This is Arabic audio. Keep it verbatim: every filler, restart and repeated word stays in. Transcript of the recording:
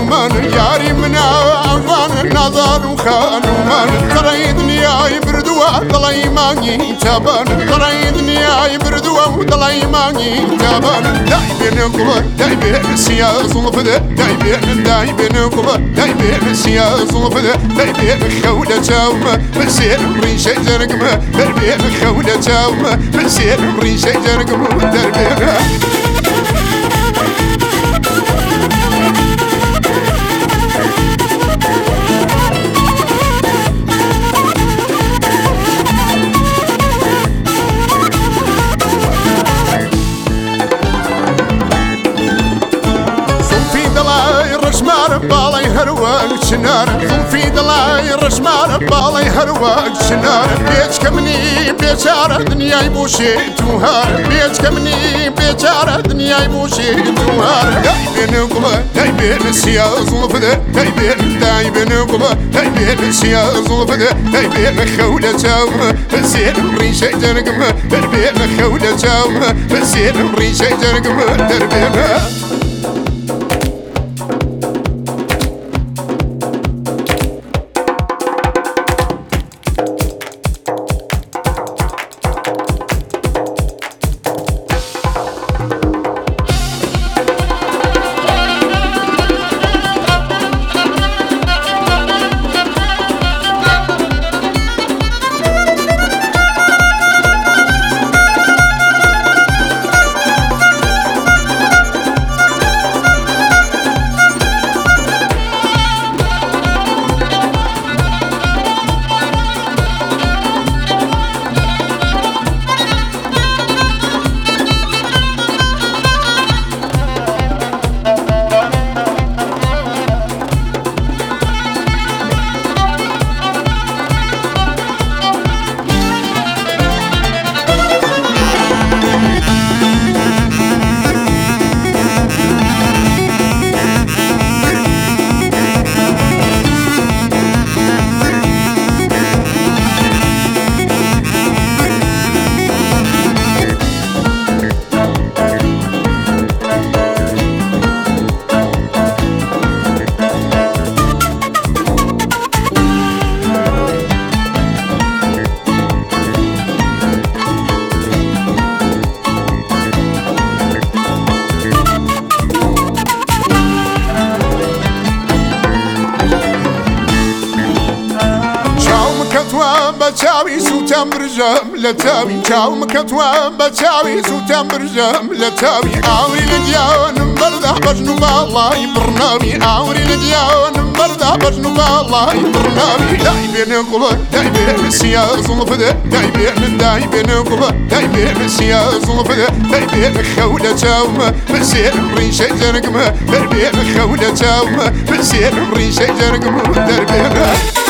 ومن ياري من عوان نظر وخان ومن تريدني يا يبردوا ضليماني تبان تريدني يا يبردوا ضليماني تبان دايبين قبر دايبين سياس وفدا دايبين دايبين قبر دايبين سياس وفدا دايبين خولة تاوما بسير ريشة جرقما دربين خولة تاوما بسير ريشة جرقما دربين رشمار بالي هرواق شنار ثم في دلاي رشمار بالي هرواق شنار بيت كمني بيشار دنيا يبوشي توهار بيت كمني بيشار دنيا يبوشي توهار دايبين قبا دايبين سياز وفدا دايبين دايبين قبا دايبين سياز وفدا دايبين خولة تاوما بسير ريشة جرقما دربين خولة تاوما بسير ريشة جرقما دربين بتاوي سوتام برجام لتاوي تاو مكتوان بتاوي سوتام برجام لتاوي عاوري لديان برده بجنوب الله يبرناوي عاوري لديان برده بجنوب الله يبرناوي دايبين قبا دايبين سياس وفدا دايبين دايبين قبا دايبين سياس وفدا دايبين خولة تاوما بسير ريشة جرقما دربين خولة تاوما بسير ريشة جرقما دربين